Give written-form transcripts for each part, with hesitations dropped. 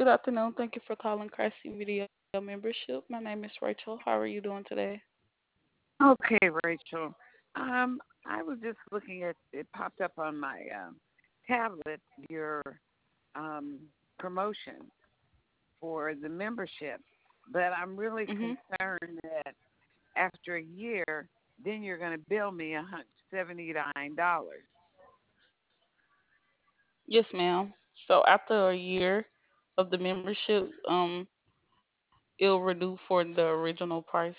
Good afternoon. Thank you for calling Craftsy Video Membership. My name is Rachel. How are you doing today? Okay, Rachel. I was just looking at it popped up on my tablet your um, promotion for the membership, but I'm really Mhm. concerned that after a year, then you're going to bill me $79. Yes, ma'am. So after a year of the membership, it'll renew for the original price.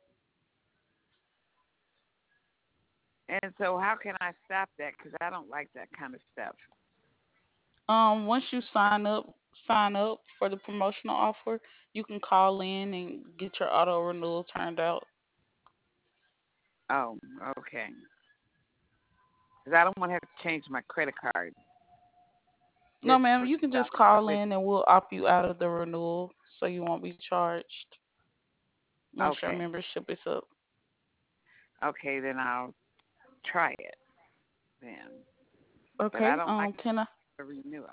And so, how can I stop that? Because I don't like that kind of stuff. Once you sign up for the promotional offer, you can call in and get your auto renewal turned out. Oh, okay. Because I don't want to have to change my credit card No, just ma'am, for you can just something call with. in and we'll opt you out of the renewal so you won't be charged once your Okay, membership is up. okay, then I'll try it then. But I Okay. don't like Can I the renewal.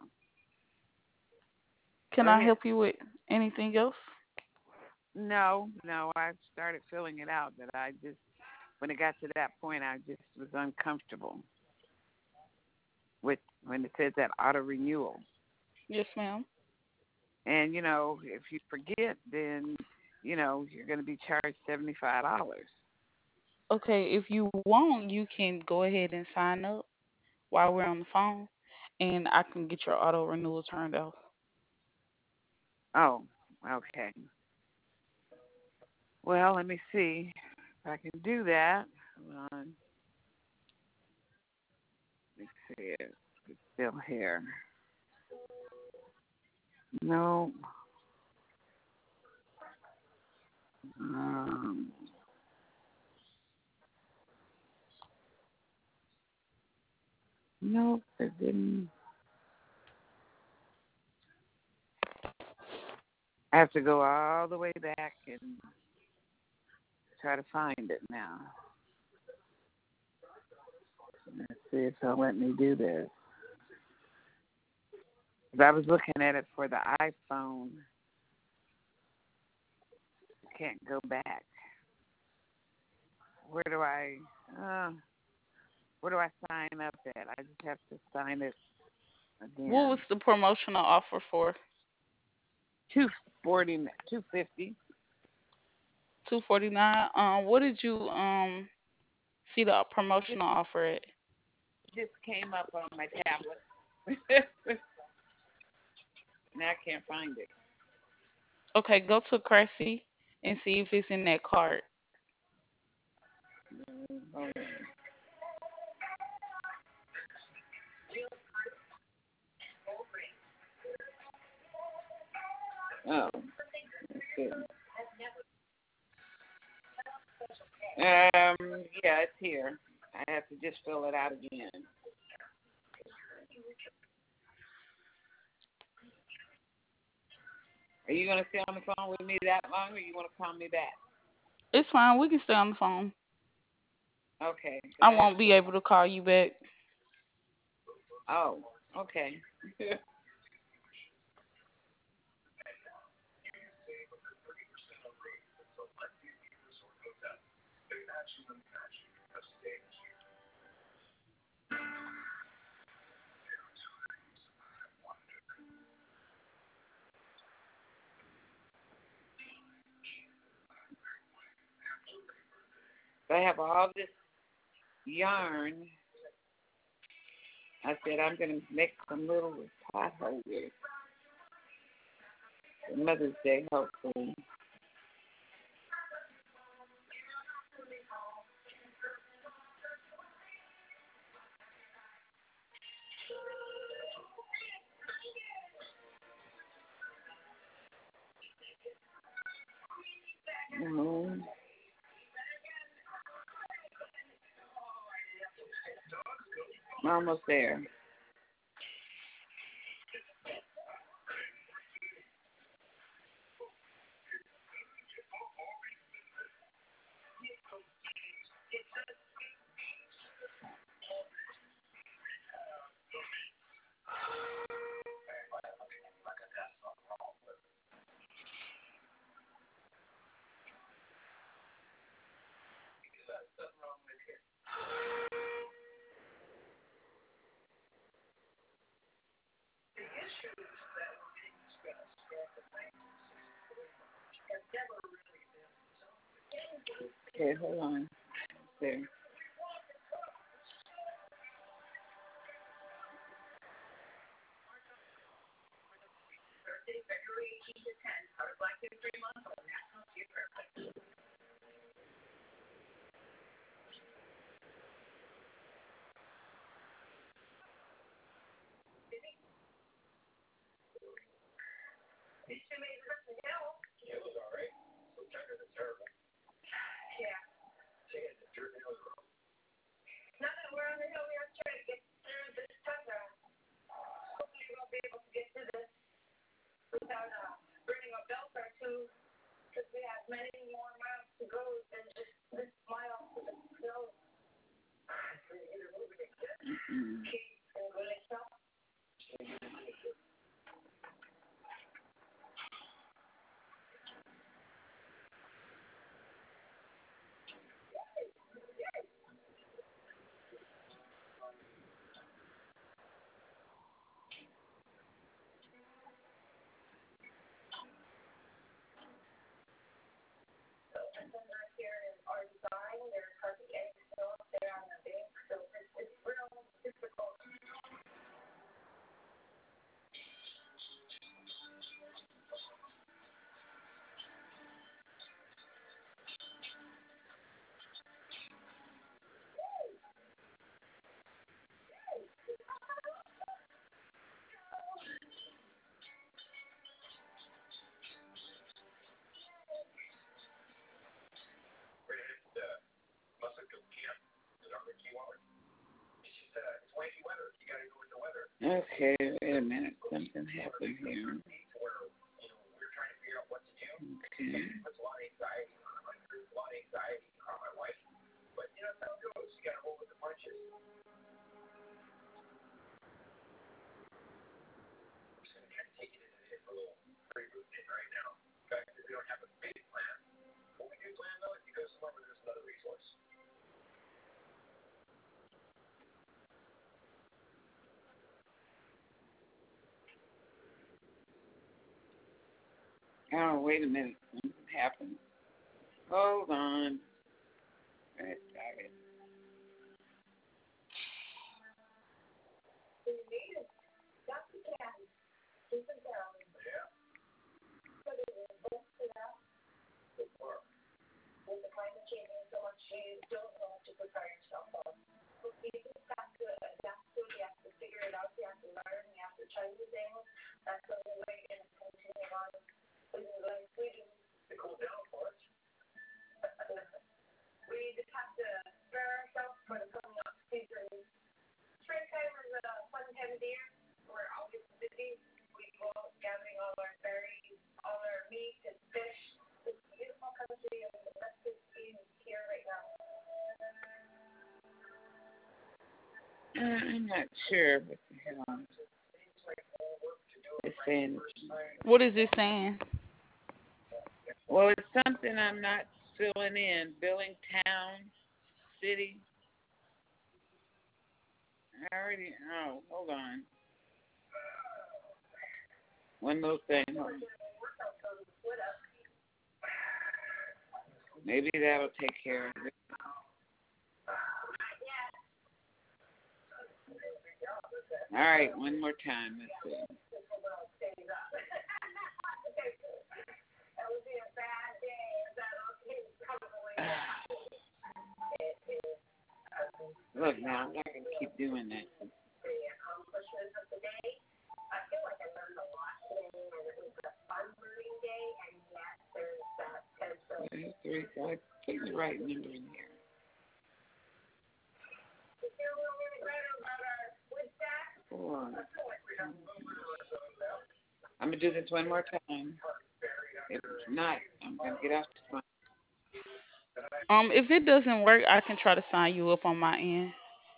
Go can I ahead. help you with anything else? No, no, I started filling it out, but I just, when it got to that point, I just was uncomfortable with when it says that auto renewal. Yes, ma'am. And, if you forget, then, you're going to be charged $75. Okay, if you want, you can go ahead and sign up while we're on the phone, and I can get your auto renewal turned off. Oh, okay. Well, let me see if I can do that. Hold on. Let me see if it's still here. No. Um, nope, it didn't. I have to go all the way back and try to find it now. Let's see if they'll let me do this. 'Cause I was looking at it for the iPhone. I can't go back. Where do I? Uh, where do I sign up at? I just have to sign it What was again. the promotional offer for? 250. 249. What did you see the Just promotional offer at? just came up on my tablet. Now I can't find it. Okay, go to Cressy and see if it's in that cart. Hold on. Oh, let's see. Yeah, it's here. I have to just fill it out again. Are you gonna stay on the phone with me that long, or you want to call me back? It's fine. We can stay on the phone. Okay, because I I have won't to be go. able to call you back. Oh, okay. I have all this yarn. I said I'm gonna make some little pot holders for Mother's Day, hopefully. Mhm. I'm almost there. Okay, hold on. There. Okay, wait a minute. Something happened here. Okay. Oh, wait a minute. Something happened. Hold on. Right, got it. I'm not sure what the hell it's saying. What is it saying? Well, it's something I'm not filling in. Billing town, city. I already. Oh, hold on. One little thing. Hold on. Maybe that'll take care of it. All right, one more time. Let's see. Look, now I'm not going to keep doing that. 3, so I put the right number in here. Four. I'm going to do this one more time. If not, I'm going to get off the phone. If it doesn't work, I can try to sign you up on my end.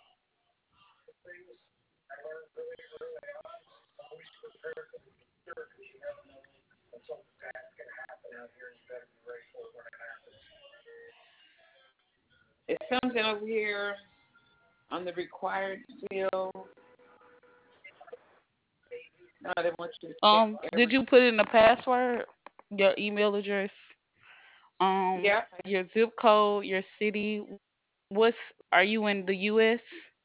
It's something over here on the required field. No, they want you to check Did every. you put in the password, your email address, Yeah. your zip code, your city? What's are you in the US?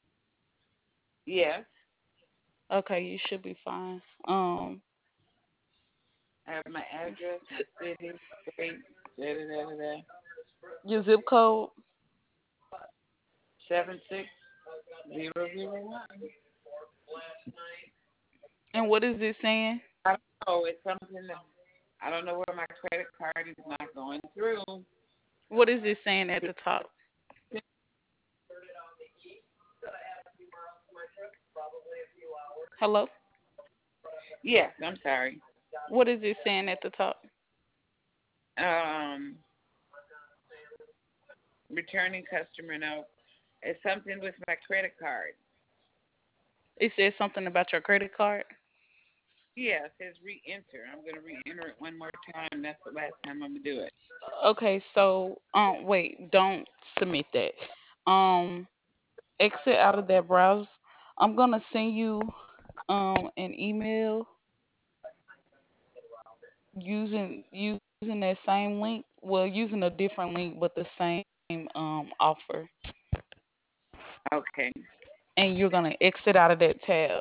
Yes. Okay, you should be fine. I have my address, my city, state, da da da da da. Your zip code, 76001. and what is it saying? I don't know. It's something that I don't know where my credit card is not going through. What is it saying at the top? Hello? Yes, I'm sorry. What is it saying at the top? Um, returning customer no. It's something with my credit card. It says something about your credit card. Yeah, it says re-enter. I'm gonna re-enter it one more time. That's the last time I'm gonna do it. Okay, so wait, don't submit that. Exit out of that browser. I'm gonna send you an email using that same link. Well, using a different link, but the same offer. Okay. And you're gonna exit out of that tab.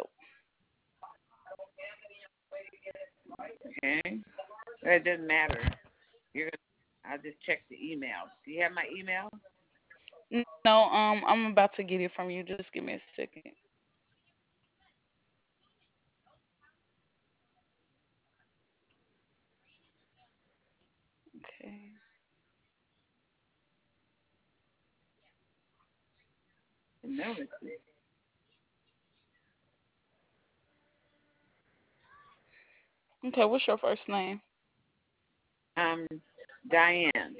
Okay. It doesn't matter. You're gonna. I'll just check the email. Do you have my email? No, I'm about to get it from you. Just give me a second. Okay. No, it's Okay, what's your first name? um Diane.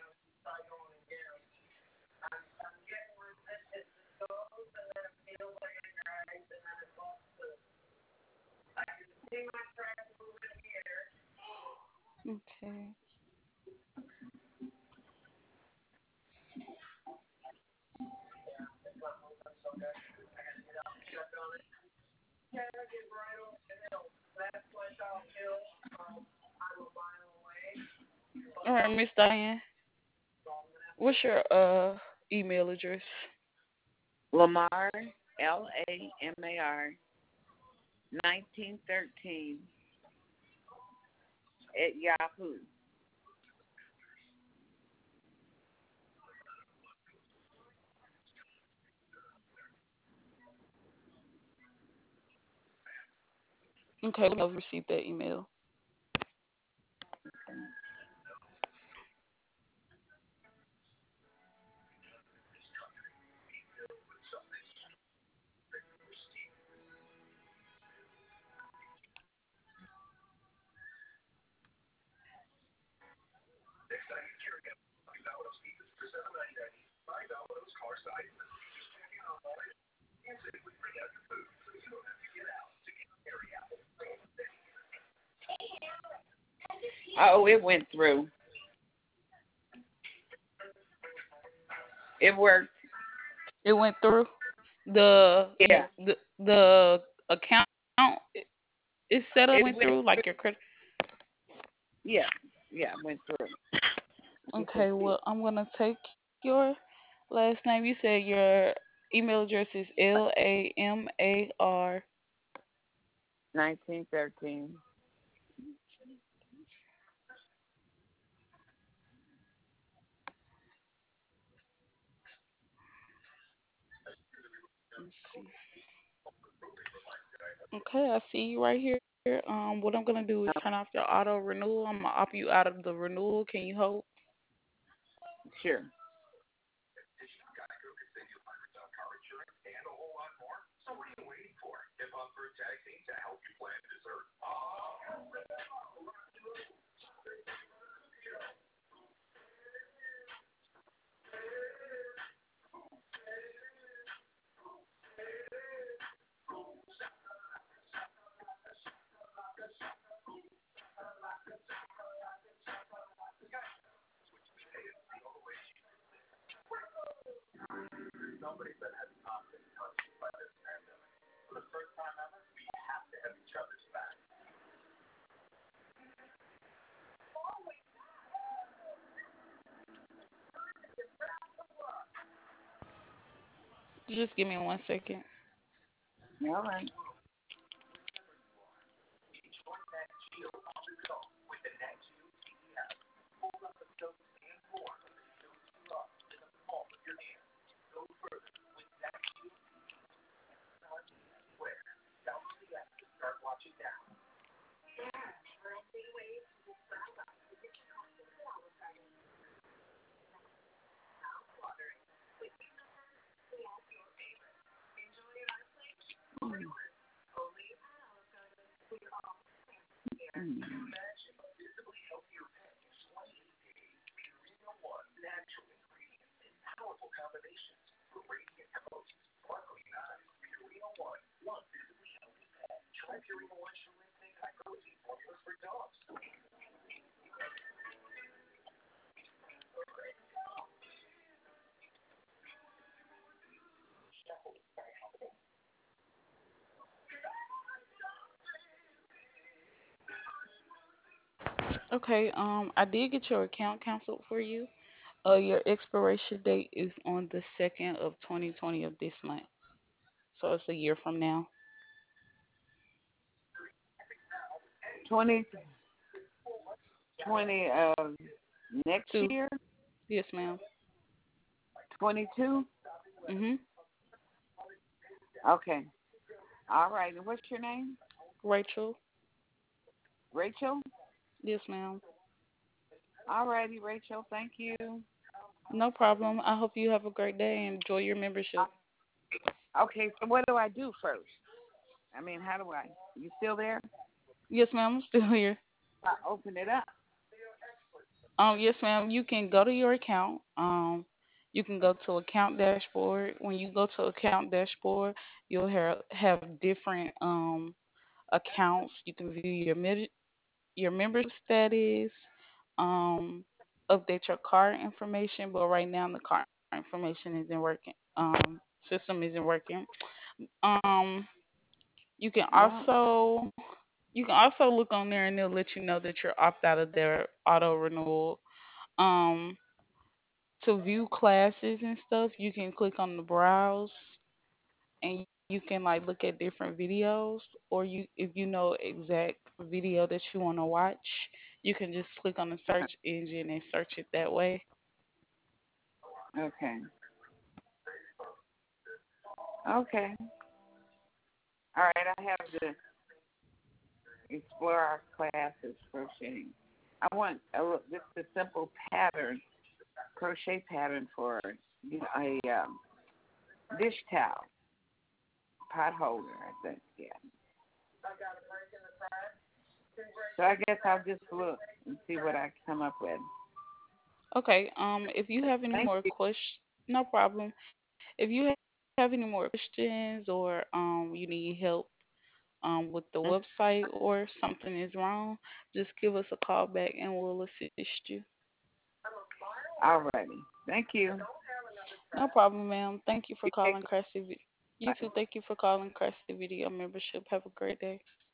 Okay. All right, Miss Diane. What's your email address? Lamar Lamar 1913 at Yahoo. Okay, let me receive that email. Oh, it went through. It worked. It went through. The Yeah. the account is set up It went went through through. like your credit. Yeah. Yeah, it went through. You can Okay, see well I'm gonna take your last name. You said your email address is LAMAR. 1913. Okay, I see you right here. What I'm gonna do is turn off your auto renewal. I'm gonna opt you out of the renewal. Can you hold? Sure. Just give me 1 second. All right. Okay, I did get your account canceled for you. Your expiration date is on the 2nd of 2020 of this month. So it's a year from now. 2020 of next Two. year, Yes, ma'am. 22. Mhm. Okay. All right. And what's your name? Rachel. Rachel? Yes, ma'am. All righty, Rachel. Thank you. No problem. I hope you have a great day and enjoy your membership. Okay, so what do I do first? I mean, how do I? You still there? Yes, ma'am. I'm still here. I open it up. Yes, ma'am. You can go to your account. You can go to account dashboard. When you go to account dashboard, you'll have different accounts. You can view your membership status, um, update your card information. But right now, the card information isn't working. System isn't working. Um, you can Well, also you can also look on there and they'll let you know that you're opt out of their auto renewal. Um, to view classes and stuff, you can click on the browse and you can like look at different videos, or you if you know exact video that you want to watch, you can just click on the search engine and search it that way. okay. Okay. All right, I have to explore our classes crocheting. I want just a simple pattern, crochet pattern for a dish towel, pot holder, I think. Yeah. So I guess I'll just look and see what I come up with. Okay, if you have any Thank more you. questions, no problem. If you have any more questions or you need help with the website or something is wrong, just give us a call back and we'll assist you. All righty. Thank you. No problem, ma'am. Thank you for You take calling Crafty. You care. too. Thank you for calling Crafty Video Membership. Have a great day.